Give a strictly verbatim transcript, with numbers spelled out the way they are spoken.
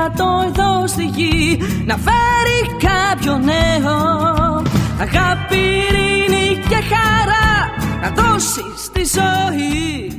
κάτω εδώ στη γη να φέρει κάποιο νέο. Αγάπη, ειρήνη και χαρά να δώσει στη ζωή.